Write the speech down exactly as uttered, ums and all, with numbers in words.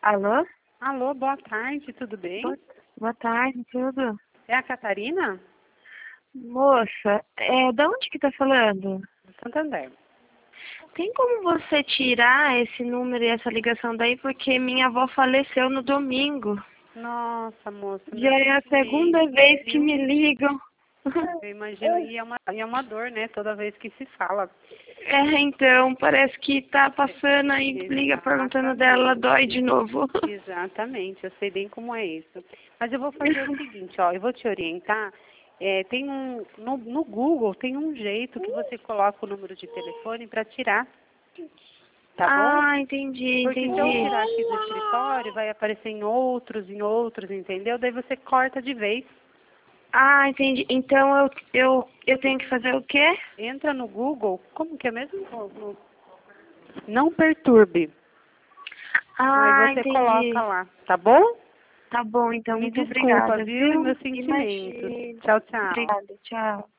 Alô? Alô, boa tarde, tudo bem? Boa, boa tarde, tudo? É a Catarina? Moça, é, da onde que tá falando? Do Santander. Tem como você tirar esse número e essa ligação daí? Porque minha avó faleceu no domingo. Nossa, moça, meu Já é a segunda sentimento, vez que viu? me ligam. Eu imagino, e é, uma, e é uma dor, né, toda vez que se fala. É, então, parece que tá passando aí, liga perguntando dela, dói de novo. Exatamente, eu sei bem como é isso. Mas eu vou fazer o seguinte, ó, eu vou te orientar. É, tem um, no, no Google tem um jeito que você coloca o número de telefone para tirar, tá bom? Ah, entendi, Porque se eu entendi. tirar aqui do escritório, vai aparecer em outros, em outros, entendeu? Daí você corta de vez. Ah, entendi. Então eu, eu, eu tenho que fazer o quê? Entra no Google, como que é mesmo? No- no- Não perturbe. Aí Ah, você coloca entendi. lá, tá bom? Tá bom, então, Me muito desculpa, obrigada, viu? viu? Meus sentimentos. Imagina. Tchau, tchau. Obrigada, tchau.